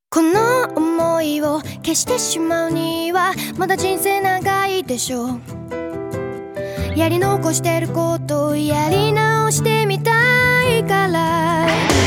この想いを消してしまうにはまだ人生長いでしょう。やり残してることをやり直してみたいから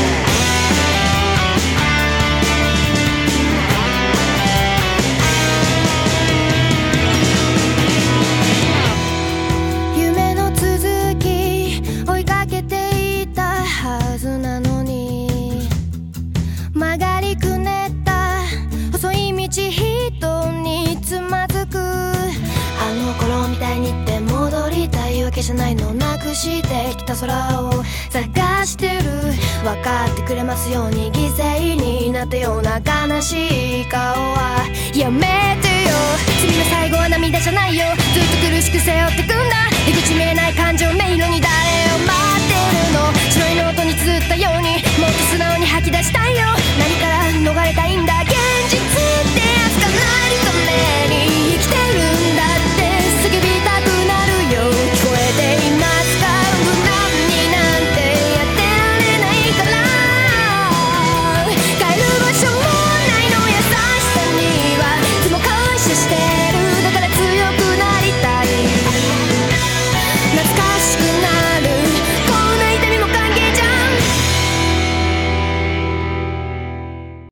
夢の続き追いかけていたはずなのに曲がりくねった細い道人につまずくあの頃みたいにって戻りたいわけじゃないのなくしてきた空を探してる分かってくれますように犠牲になったような悲しい顔はやめてよ次の最後は涙じゃないよずっと苦しく背負ってくんだ出口見えない感情迷路に誰を待ってるの白いノートに綴ったようにもっと素直に吐き出したいよ